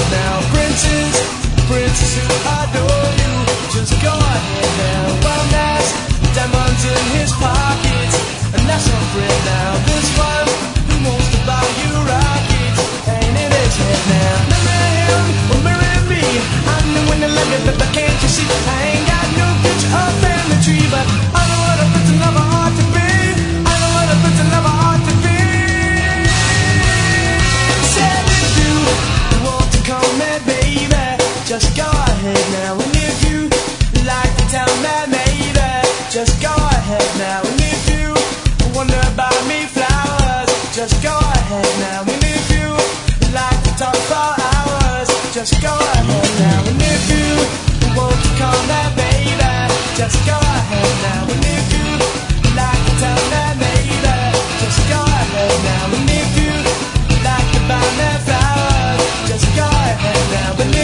now. Princess who adore you, just go ahead now. Well, there's diamonds in his pockets, and that's some friend now. This one who wants to buy you rockets, ain't in his head now. Marry him or marry me, I'm the one that love you, but can't you see? I ain't got no picture of family tree, but I know what a prince and lover ought to be. I know what a prince and lover ought to be. Said if you want to come and baby, just go ahead now. And if you like to tell me maybe, just go ahead now. And if you wonder about me flowers, just go ahead now. And if you like to talk for hours, just go ahead now. And if you want to call me baby, just go ahead now. And if you like to tell me maybe, just go ahead now. And if you like to buy me flowers, just go ahead now. And